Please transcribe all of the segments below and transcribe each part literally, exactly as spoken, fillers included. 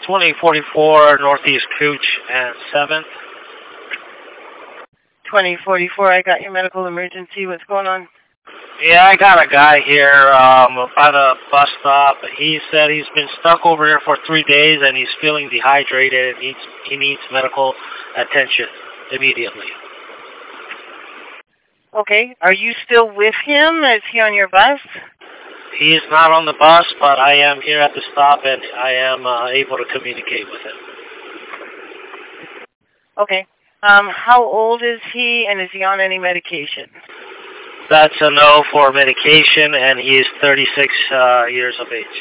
twenty forty-four Northeast Cooch and seventh. twenty forty-four, I got your medical emergency. What's going on? Yeah, I got a guy here um, by the bus stop. He said he's been stuck over here for three days and he's feeling dehydrated and needs, he needs medical attention immediately. Okay. Are you still with him? Is he on your bus? He is not on the bus, but I am here at the stop and I am uh, able to communicate with him. Okay. Um, how old is he and is he on any medication? That's a no for medication, and he is thirty-six uh, years of age.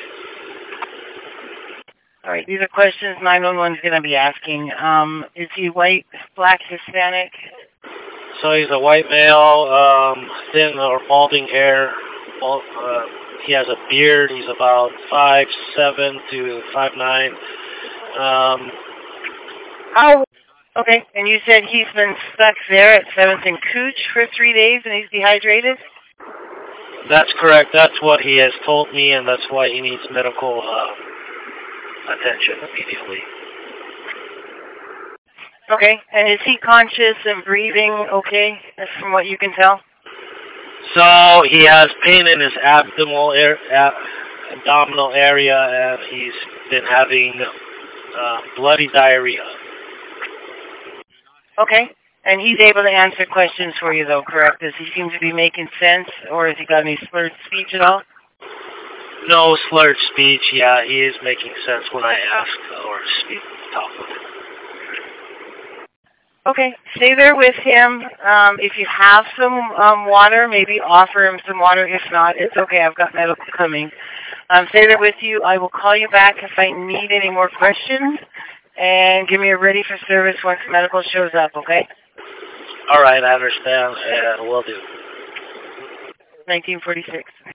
All right, these are questions nine one one is going to be asking. Um, is he white, black, Hispanic? So he's a white male, um, thin or balding hair. Bald, uh, he has a beard. He's about five seven to five nine. Um, How? Okay, and you said he's been stuck there at seventh and Cooch for three days and he's dehydrated? That's correct. That's what he has told me, and that's why he needs medical uh, attention immediately. Okay, and is he conscious and breathing okay, from what you can tell? So he has pain in his abdominal, air, ab abdominal area, and he's been having uh, bloody diarrhea. Okay, and he's able to answer questions for you, though, correct? Does he seem to be making sense, or has he got any slurred speech at all? No slurred speech. Yeah, he is making sense when I ask or speak, talk with him. Okay, stay there with him. Um, if you have some um, water, maybe offer him some water. If not, it's okay. I've got medical coming. Um, stay there with you. I will call you back if I need any more questions. And give me a ready for service once medical shows up, okay? All right, I understand. Yeah, will do. nineteen forty-six.